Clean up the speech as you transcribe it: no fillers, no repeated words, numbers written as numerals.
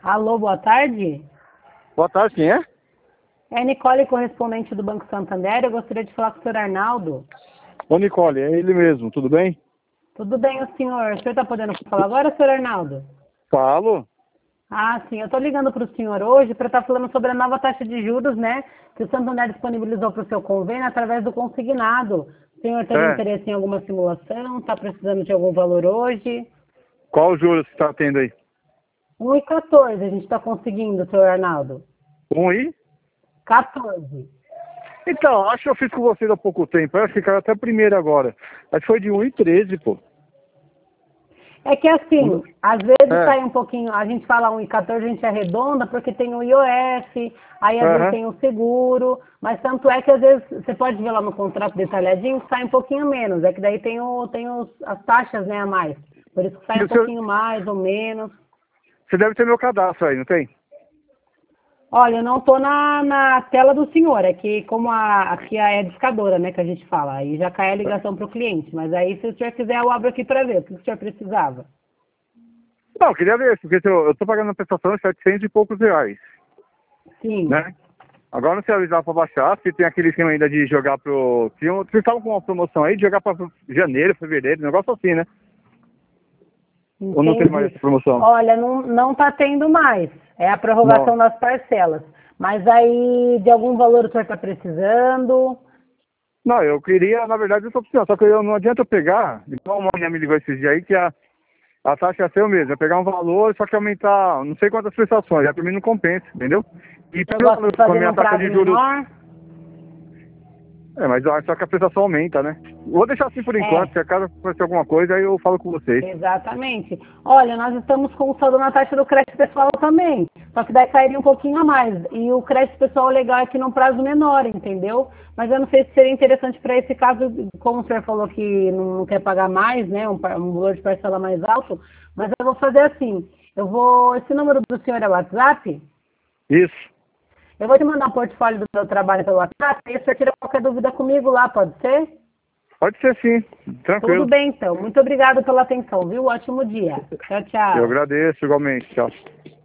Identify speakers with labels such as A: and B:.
A: Alô, boa tarde.
B: Boa tarde, quem é?
A: É Nicole, correspondente do Banco Santander. Eu gostaria de falar com o senhor Arnaldo.
B: Ô Nicole, é ele mesmo, tudo bem?
A: Tudo bem, o senhor? O senhor está podendo falar agora, senhor Arnaldo?
B: Falo.
A: Ah, sim. Eu estou ligando para o senhor hoje para estar falando sobre a nova taxa de juros, né? Que o Santander disponibilizou para o seu convênio através do consignado. O senhor tem
B: É.
A: interesse em alguma simulação? Está precisando de algum valor hoje?
B: Qual o juros que está tendo aí?
A: 1,14 a gente está conseguindo, senhor Arnaldo.
B: Um aí?
A: 14.
B: Então, acho que eu fiz com vocês há pouco tempo. Eu acho que caiu até primeiro agora. Acho que foi de 1,13, pô.
A: É que assim, às vezes
B: É.
A: sai um pouquinho, a gente fala 1,14, a gente arredonda porque tem o IOF, aí às vezes
B: Aham.
A: tem o seguro, mas tanto é que às vezes você pode ver lá no contrato detalhadinho que sai um pouquinho menos, é que daí as taxas, né, a mais. Por isso que sai
B: E
A: um
B: o senhor,
A: pouquinho mais ou menos.
B: você deve ter meu cadastro aí, não tem?
A: Olha, eu não estou na tela do senhor, é que como aqui é discadora, né, que a gente fala, aí já cai a ligação para o cliente, mas aí se o senhor quiser eu abro aqui para ver o que o senhor precisava.
B: Não, eu queria ver, porque eu estou pagando a prestação de 700 e poucos reais,
A: Sim.
B: né? Agora não sei avisar para baixar, se tem aquele esquema ainda de jogar pro... Vocês estavam com uma promoção aí de jogar para janeiro, fevereiro, um negócio assim, né? Ou não tem mais
A: Entendi.
B: essa promoção?
A: Olha, não está tendo mais. É a prorrogação
B: Não.
A: das parcelas. Mas aí, de algum valor o senhor está precisando?
B: Não, eu queria, na verdade, essa opção. Só que não adianta eu pegar, igual uma mulher me ligou esses dias aí, que a taxa ia ser o mesmo. É pegar um valor, só que aumentar não sei quantas prestações. Já pra mim não compensa, entendeu? E
A: O senhor gosta de
B: com a
A: fazer
B: minha
A: num
B: taxa
A: prazo
B: de juros.
A: menor?
B: É, mas só que a prestação aumenta, né? Vou deixar assim por enquanto.
A: É.
B: Se acaso acontecer alguma coisa, aí eu falo com vocês.
A: Exatamente. Olha, nós estamos com o saldo na taxa do crédito pessoal também. Só que daí cairia um pouquinho a mais. E o crédito pessoal legal é que num prazo menor, entendeu? Mas eu não sei se seria interessante para esse caso, como o senhor falou que não quer pagar mais, né? Um valor de parcela mais alto. Mas eu vou fazer assim. Esse número do senhor é o WhatsApp?
B: Isso.
A: Eu vou te mandar um portfólio do meu trabalho pelo WhatsApp. E o senhor tira qualquer dúvida comigo lá, pode ser?
B: Pode ser sim.
A: Tudo
B: Tranquilo.
A: bem, então. Muito obrigada pela atenção, viu? Ótimo dia. Tchau,
B: Eu
A: tchau.
B: agradeço igualmente. Tchau.